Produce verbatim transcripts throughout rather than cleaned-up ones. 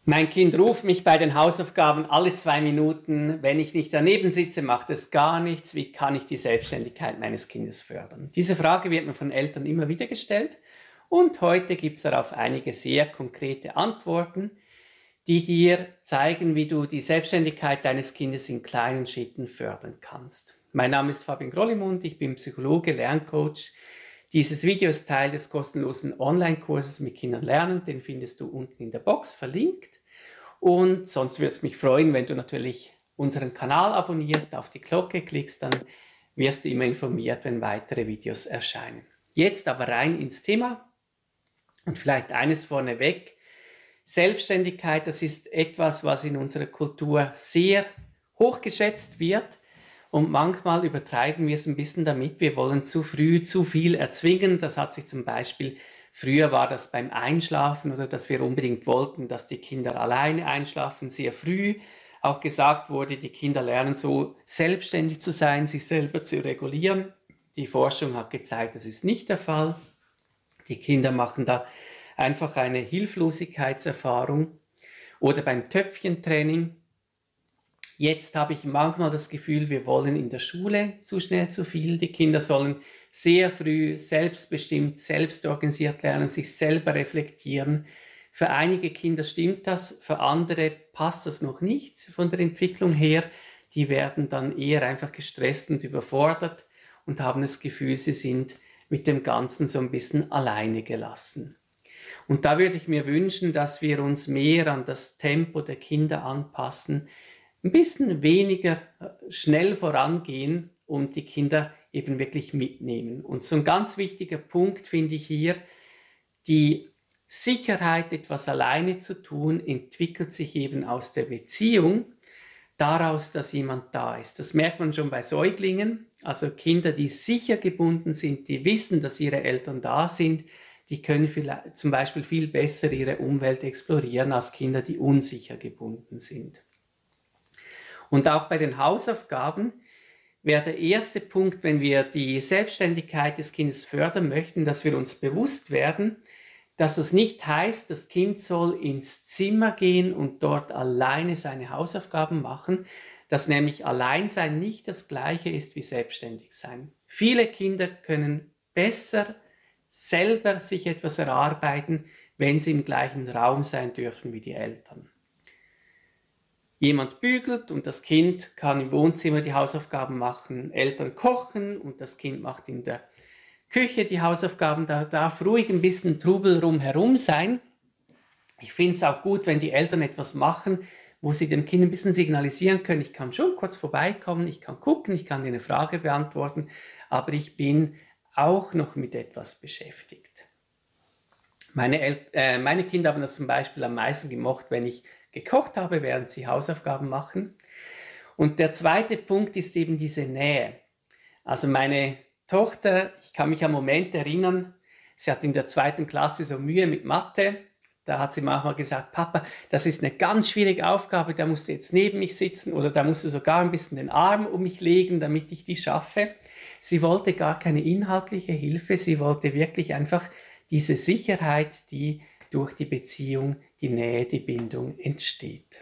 Mein Kind ruft mich bei den Hausaufgaben alle zwei Minuten. Wenn ich nicht daneben sitze, macht es gar nichts. Wie kann ich die Selbstständigkeit meines Kindes fördern? Diese Frage wird mir von Eltern immer wieder gestellt und heute gibt es darauf einige sehr konkrete Antworten, die dir zeigen, wie du die Selbstständigkeit deines Kindes in kleinen Schritten fördern kannst. Mein Name ist Fabian Grollimund, ich bin Psychologe, Lerncoach. Dieses Video ist Teil des kostenlosen Online-Kurses mit Kindern lernen, den findest du unten in der Box verlinkt. Und sonst würde es mich freuen, wenn du natürlich unseren Kanal abonnierst, auf die Glocke klickst, dann wirst du immer informiert, wenn weitere Videos erscheinen. Jetzt aber rein ins Thema und vielleicht eines vorneweg. Selbstständigkeit, das ist etwas, was in unserer Kultur sehr hochgeschätzt wird und manchmal übertreiben wir es ein bisschen damit. Wir wollen zu früh zu viel erzwingen. Das hat sich zum Beispiel, früher war das beim Einschlafen oder dass wir unbedingt wollten, dass die Kinder alleine einschlafen, sehr früh. Auch gesagt wurde, die Kinder lernen so selbstständig zu sein, sich selber zu regulieren. Die Forschung hat gezeigt, das ist nicht der Fall. Die Kinder machen da einfach eine Hilflosigkeitserfahrung. Oder beim Töpfchentraining. Jetzt habe ich manchmal das Gefühl, wir wollen in der Schule zu schnell zu viel. Die Kinder sollen sehr früh selbstbestimmt, selbstorganisiert lernen, sich selber reflektieren. Für einige Kinder stimmt das, für andere passt das noch nicht von der Entwicklung her. Die werden dann eher einfach gestresst und überfordert und haben das Gefühl, sie sind mit dem Ganzen so ein bisschen alleine gelassen. Und da würde ich mir wünschen, dass wir uns mehr an das Tempo der Kinder anpassen, ein bisschen weniger schnell vorangehen und die Kinder eben wirklich mitnehmen. Und so ein ganz wichtiger Punkt finde ich hier, die Sicherheit, etwas alleine zu tun, entwickelt sich eben aus der Beziehung, daraus, dass jemand da ist. Das merkt man schon bei Säuglingen, also Kinder, die sicher gebunden sind, die wissen, dass ihre Eltern da sind, die können vielleicht zum Beispiel viel besser ihre Umwelt explorieren als Kinder, die unsicher gebunden sind. Und auch bei den Hausaufgaben wäre der erste Punkt, wenn wir die Selbstständigkeit des Kindes fördern möchten, dass wir uns bewusst werden, dass es nicht heißt, das Kind soll ins Zimmer gehen und dort alleine seine Hausaufgaben machen, dass nämlich Alleinsein nicht das Gleiche ist wie selbstständig sein. Viele Kinder können besser selber sich etwas erarbeiten, wenn sie im gleichen Raum sein dürfen wie die Eltern. Jemand bügelt und das Kind kann im Wohnzimmer die Hausaufgaben machen, Eltern kochen und das Kind macht in der Küche die Hausaufgaben, da darf ruhig ein bisschen Trubel rumherum sein. Ich finde es auch gut, wenn die Eltern etwas machen, wo sie dem Kind ein bisschen signalisieren können, ich kann schon kurz vorbeikommen, ich kann gucken, ich kann dir eine Frage beantworten, aber ich bin auch noch mit etwas beschäftigt. Meine, El- äh, meine Kinder haben das zum Beispiel am meisten gemocht, wenn ich gekocht habe, während sie Hausaufgaben machen. Und der zweite Punkt ist eben diese Nähe. Also meine Tochter, ich kann mich an Momente erinnern, sie hat in der zweiten Klasse so Mühe mit Mathe. Da hat sie manchmal gesagt, Papa, das ist eine ganz schwierige Aufgabe, da musst du jetzt neben mich sitzen oder da musst du sogar ein bisschen den Arm um mich legen, damit ich die schaffe. Sie wollte gar keine inhaltliche Hilfe, sie wollte wirklich einfach diese Sicherheit, die durch die Beziehung, die Nähe, die Bindung entsteht.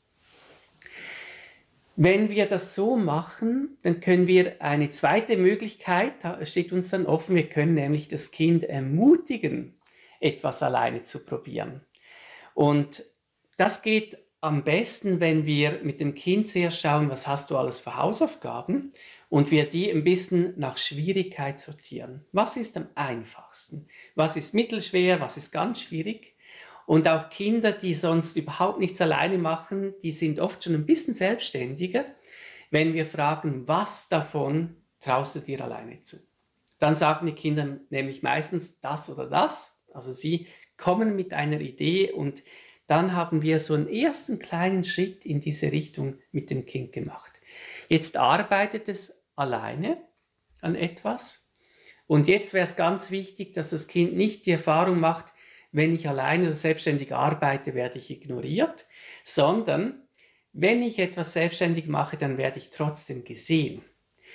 Wenn wir das so machen, dann können wir eine zweite Möglichkeit, da steht uns dann offen, wir können nämlich das Kind ermutigen, etwas alleine zu probieren. Und das geht am besten, wenn wir mit dem Kind zuerst schauen, was hast du alles für Hausaufgaben und wir die ein bisschen nach Schwierigkeit sortieren. Was ist am einfachsten? Was ist mittelschwer? Was ist ganz schwierig? Und auch Kinder, die sonst überhaupt nichts alleine machen, die sind oft schon ein bisschen selbstständiger. Wenn wir fragen, was davon traust du dir alleine zu? Dann sagen die Kinder nämlich meistens das oder das. Also sie kommen mit einer Idee und dann haben wir so einen ersten kleinen Schritt in diese Richtung mit dem Kind gemacht. Jetzt arbeitet es alleine an etwas und jetzt wäre es ganz wichtig, dass das Kind nicht die Erfahrung macht, wenn ich alleine oder selbstständig arbeite, werde ich ignoriert, sondern wenn ich etwas selbstständig mache, dann werde ich trotzdem gesehen.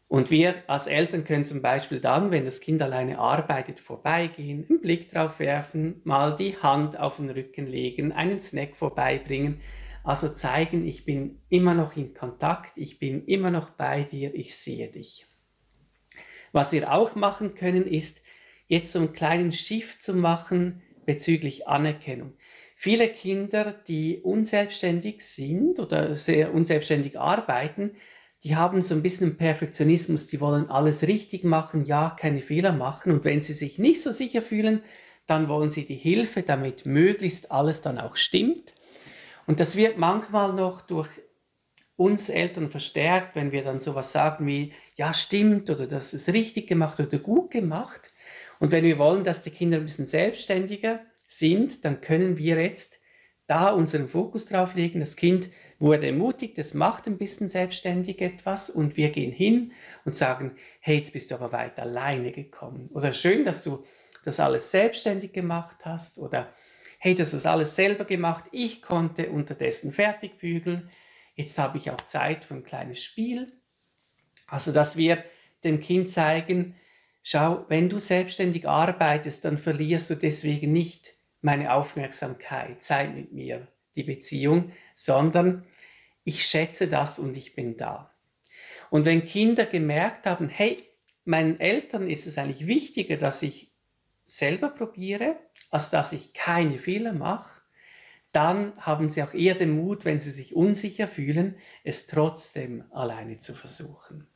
Und wir als Eltern können zum Beispiel dann, wenn das Kind alleine arbeitet, vorbeigehen, einen Blick drauf werfen, mal die Hand auf den Rücken legen, einen Snack vorbeibringen. Also zeigen, ich bin immer noch in Kontakt, ich bin immer noch bei dir, ich sehe dich. Was wir auch machen können, ist jetzt so einen kleinen Shift zu machen bezüglich Anerkennung. Viele Kinder, die unselbstständig sind oder sehr unselbstständig arbeiten, die haben so ein bisschen einen Perfektionismus, die wollen alles richtig machen, ja, keine Fehler machen. Und wenn sie sich nicht so sicher fühlen, dann wollen sie die Hilfe, damit möglichst alles dann auch stimmt. Und das wird manchmal noch durch uns Eltern verstärkt, wenn wir dann sowas sagen wie, ja, stimmt, oder das ist richtig gemacht oder gut gemacht. Und wenn wir wollen, dass die Kinder ein bisschen selbstständiger sind, dann können wir jetzt da unseren Fokus drauf legen. Das Kind wurde ermutigt, es macht ein bisschen selbstständig etwas und wir gehen hin und sagen, hey, jetzt bist du aber weit alleine gekommen. Oder schön, dass du das alles selbstständig gemacht hast. Oder hey, du hast das alles selber gemacht, ich konnte unterdessen fertig bügeln. Jetzt habe ich auch Zeit für ein kleines Spiel. Also, dass wir dem Kind zeigen, schau, wenn du selbstständig arbeitest, dann verlierst du deswegen nicht meine Aufmerksamkeit, Zeit mit mir, die Beziehung, sondern ich schätze das und ich bin da. Und wenn Kinder gemerkt haben, hey, meinen Eltern ist es eigentlich wichtiger, dass ich selber probiere, als dass ich keine Fehler mache, dann haben sie auch eher den Mut, wenn sie sich unsicher fühlen, es trotzdem alleine zu versuchen.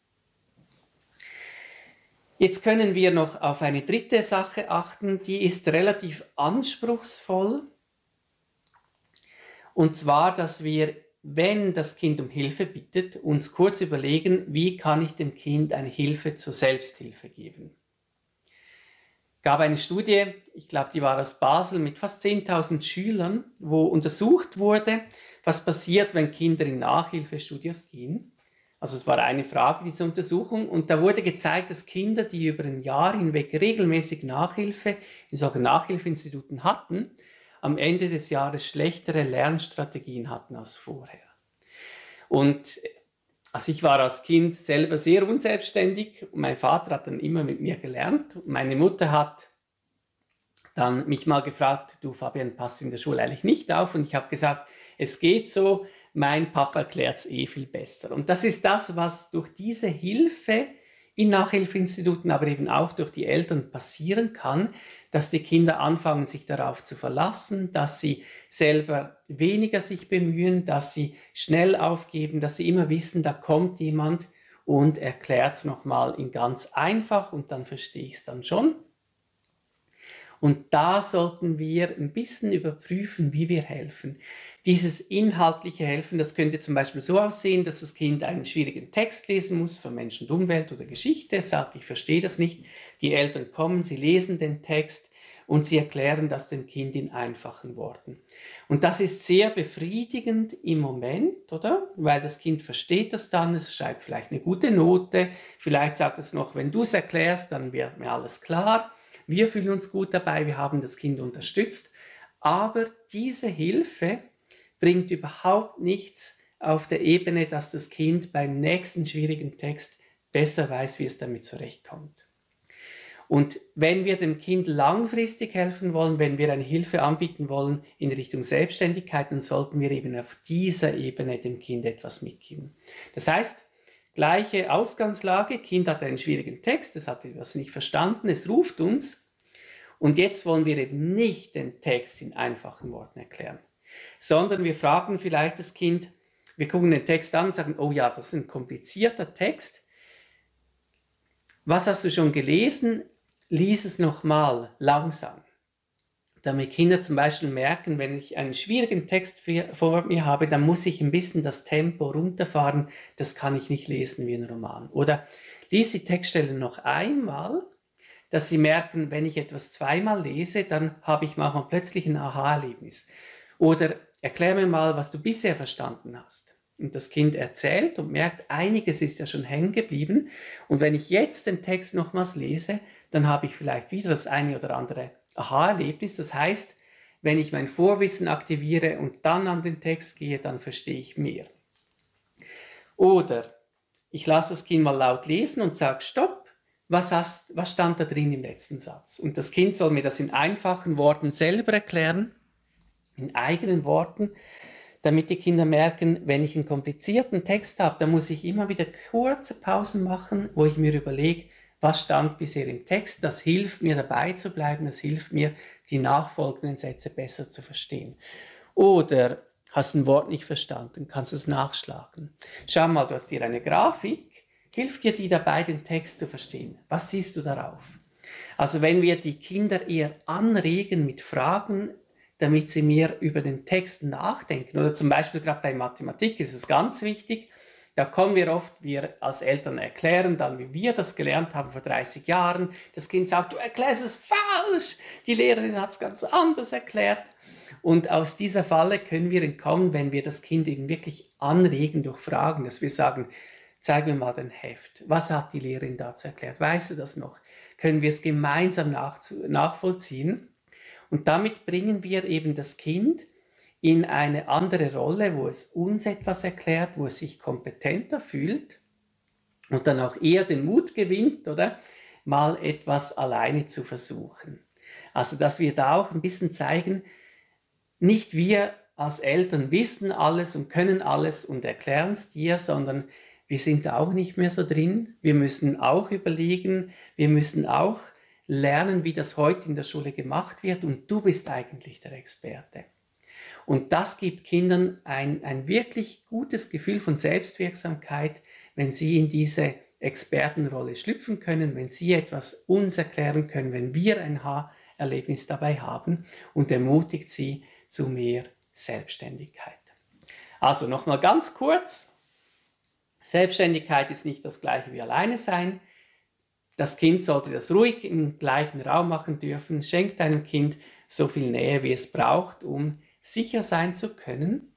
Jetzt können wir noch auf eine dritte Sache achten, die ist relativ anspruchsvoll. Und zwar, dass wir, wenn das Kind um Hilfe bittet, uns kurz überlegen, wie kann ich dem Kind eine Hilfe zur Selbsthilfe geben. Es gab eine Studie, ich glaube, die war aus Basel, mit fast zehntausend Schülern, wo untersucht wurde, was passiert, wenn Kinder in Nachhilfestudios gehen. Also es war eine Frage, diese Untersuchung, und da wurde gezeigt, dass Kinder, die über ein Jahr hinweg regelmäßig Nachhilfe in solchen Nachhilfeinstituten hatten, am Ende des Jahres schlechtere Lernstrategien hatten als vorher. Und also ich war als Kind selber sehr unselbstständig und mein Vater hat dann immer mit mir gelernt. Meine Mutter hat dann mich mal gefragt, du Fabian, passt du in der Schule eigentlich nicht auf? Und ich habe gesagt, es geht so, mein Papa erklärt es eh viel besser. Und das ist das, was durch diese Hilfe in Nachhilfeinstituten, aber eben auch durch die Eltern passieren kann, dass die Kinder anfangen, sich darauf zu verlassen, dass sie selber weniger sich bemühen, dass sie schnell aufgeben, dass sie immer wissen, da kommt jemand und erklärt es nochmal in ganz einfach und dann verstehe ich es dann schon. Und da sollten wir ein bisschen überprüfen, wie wir helfen. Dieses inhaltliche Helfen, das könnte zum Beispiel so aussehen, dass das Kind einen schwierigen Text lesen muss von Mensch und Umwelt oder Geschichte. Es sagt, ich verstehe das nicht. Die Eltern kommen, sie lesen den Text und sie erklären das dem Kind in einfachen Worten. Und das ist sehr befriedigend im Moment, oder? Weil das Kind versteht das dann, es schreibt vielleicht eine gute Note, vielleicht sagt es noch, wenn du es erklärst, dann wird mir alles klar. Wir fühlen uns gut dabei, wir haben das Kind unterstützt, aber diese Hilfe bringt überhaupt nichts auf der Ebene, dass das Kind beim nächsten schwierigen Text besser weiß, wie es damit zurechtkommt. Und wenn wir dem Kind langfristig helfen wollen, wenn wir eine Hilfe anbieten wollen in Richtung Selbstständigkeit, dann sollten wir eben auf dieser Ebene dem Kind etwas mitgeben. Das heißt, gleiche Ausgangslage, Kind hat einen schwierigen Text, es hat etwas nicht verstanden, es ruft uns und jetzt wollen wir eben nicht den Text in einfachen Worten erklären, sondern wir fragen vielleicht das Kind, wir gucken den Text an und sagen, oh ja, das ist ein komplizierter Text. Was hast du schon gelesen? Lies es nochmal langsam. Damit Kinder zum Beispiel merken, wenn ich einen schwierigen Text vor mir habe, dann muss ich ein bisschen das Tempo runterfahren, das kann ich nicht lesen wie ein Roman. Oder lies die Textstelle noch einmal, dass sie merken, wenn ich etwas zweimal lese, dann habe ich manchmal plötzlich ein Aha-Erlebnis. Oder erklär mir mal, was du bisher verstanden hast. Und das Kind erzählt und merkt, einiges ist ja schon hängen geblieben. Und wenn ich jetzt den Text nochmals lese, dann habe ich vielleicht wieder das eine oder andere Aha-Erlebnis. Das heißt, wenn ich mein Vorwissen aktiviere und dann an den Text gehe, dann verstehe ich mehr. Oder ich lasse das Kind mal laut lesen und sage, stopp, was, hast, was stand da drin im letzten Satz? Und das Kind soll mir das in einfachen Worten selber erklären, in eigenen Worten, damit die Kinder merken, wenn ich einen komplizierten Text habe, dann muss ich immer wieder kurze Pausen machen, wo ich mir überlege, was stand bisher im Text. Das hilft mir, dabei zu bleiben, das hilft mir, die nachfolgenden Sätze besser zu verstehen. Oder hast ein Wort nicht verstanden, kannst du es nachschlagen. Schau mal, du hast hier eine Grafik, hilft dir die dabei, den Text zu verstehen. Was siehst du darauf? Also wenn wir die Kinder eher anregen mit Fragen, damit sie mehr über den Text nachdenken. Oder zum Beispiel gerade bei Mathematik ist es ganz wichtig, da kommen wir oft, wir als Eltern erklären dann, wie wir das gelernt haben vor dreißig Jahren. Das Kind sagt, du erklärst es falsch, die Lehrerin hat es ganz anders erklärt. Und aus dieser Falle können wir entkommen, wenn wir das Kind eben wirklich anregen durch Fragen, dass wir sagen, zeig mir mal dein Heft. Was hat die Lehrerin dazu erklärt? Weißt du das noch? Können wir es gemeinsam nachvollziehen? Und damit bringen wir eben das Kind in eine andere Rolle, wo es uns etwas erklärt, wo es sich kompetenter fühlt und dann auch eher den Mut gewinnt, oder? Mal etwas alleine zu versuchen. Also, dass wir da auch ein bisschen zeigen, nicht wir als Eltern wissen alles und können alles und erklären es dir, sondern wir sind da auch nicht mehr so drin. Wir müssen auch überlegen, wir müssen auch lernen, wie das heute in der Schule gemacht wird und du bist eigentlich der Experte. Und das gibt Kindern ein, ein wirklich gutes Gefühl von Selbstwirksamkeit, wenn sie in diese Expertenrolle schlüpfen können, wenn sie etwas uns erklären können, wenn wir ein Aha-Erlebnis dabei haben und ermutigt sie zu mehr Selbstständigkeit. Also nochmal ganz kurz, Selbstständigkeit ist nicht das gleiche wie alleine sein. Das Kind sollte das ruhig im gleichen Raum machen dürfen. Schenk deinem Kind so viel Nähe, wie es braucht, um sicher sein zu können.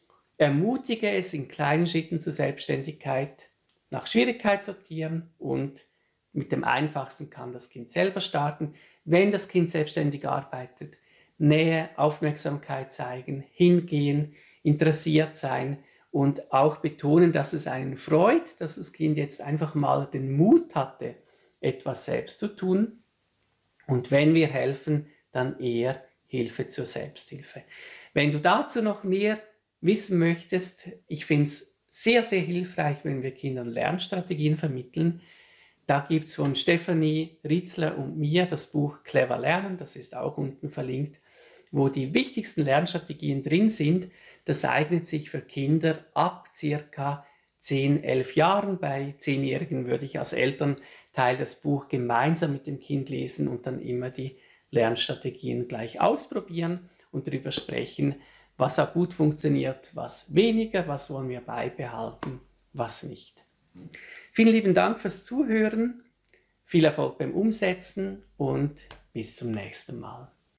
Ermutige es in kleinen Schritten zur Selbstständigkeit, nach Schwierigkeit sortieren und mit dem Einfachsten kann das Kind selber starten. Wenn das Kind selbstständig arbeitet, Nähe, Aufmerksamkeit zeigen, hingehen, interessiert sein und auch betonen, dass es einen freut, dass das Kind jetzt einfach mal den Mut hatte, etwas selbst zu tun. Und wenn wir helfen, dann eher Hilfe zur Selbsthilfe. Wenn du dazu noch mehr wissen möchtest, ich finde es sehr, sehr hilfreich, wenn wir Kindern Lernstrategien vermitteln. Da gibt es von Stefanie Ritzler und mir das Buch Clever Lernen, das ist auch unten verlinkt, wo die wichtigsten Lernstrategien drin sind. Das eignet sich für Kinder ab circa zehn, elf Jahren. Bei Zehnjährigen würde ich als Elternteil das Buch gemeinsam mit dem Kind lesen und dann immer die Lernstrategien gleich ausprobieren und darüber sprechen, was auch gut funktioniert, was weniger, was wollen wir beibehalten, was nicht. Vielen lieben Dank fürs Zuhören, viel Erfolg beim Umsetzen und bis zum nächsten Mal.